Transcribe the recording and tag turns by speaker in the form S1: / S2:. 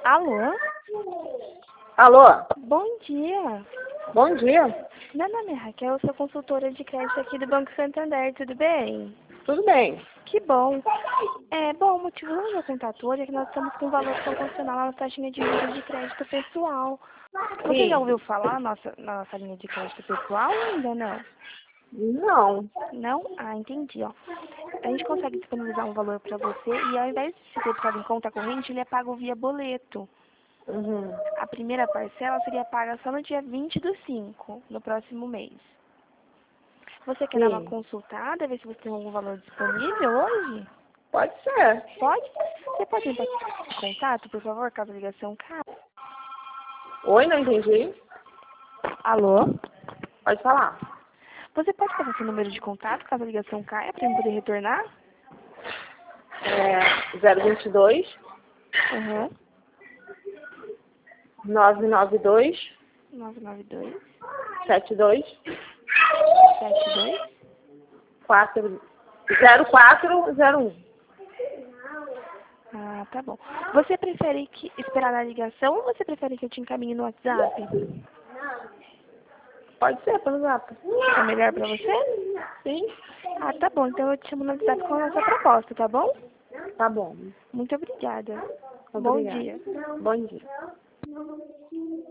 S1: Alô?
S2: Alô?
S1: Bom dia.
S2: Bom dia.
S1: Meu nome é Raquel, eu sou consultora de crédito aqui do Banco Santander, tudo bem?
S2: Tudo bem?
S1: Que bom. O motivo do meu contato hoje é que nós estamos com valor proporcional à taxinha de juros de crédito pessoal. Você já
S2: Sim.
S1: ouviu falar na nossa linha de crédito pessoal ou ainda não?
S2: Não.
S1: Não? Ah, entendi, ó. A gente consegue disponibilizar um valor para você e ao invés de ser pago em conta corrente, ele é pago via boleto.
S2: Uhum.
S1: A primeira parcela seria paga só no dia 20/5, no próximo mês. Você quer dar uma
S2: Sim.
S1: consultada, ver se você tem algum valor disponível hoje?
S2: Pode ser.
S1: Pode? Você pode me passar o contato, por favor, caso a ligação caia?
S2: Oi, não entendi.
S1: Alô?
S2: Pode falar.
S1: Você pode passar seu número de contato, caso a ligação caia, para eu poder retornar?
S2: 022
S1: Aham.
S2: 992
S1: 992
S2: 72
S1: 72
S2: 0401.
S1: Ah, tá bom. Você prefere esperar na ligação ou você prefere que eu te encaminhe no WhatsApp?
S2: Pode ser pelo zap.
S1: É melhor pra você?
S2: Sim.
S1: Ah, tá bom. Então eu te chamo no WhatsApp com a nossa proposta, tá bom?
S2: Tá bom.
S1: Muito obrigada. Bom
S2: Obrigada.
S1: dia.
S2: Bom dia.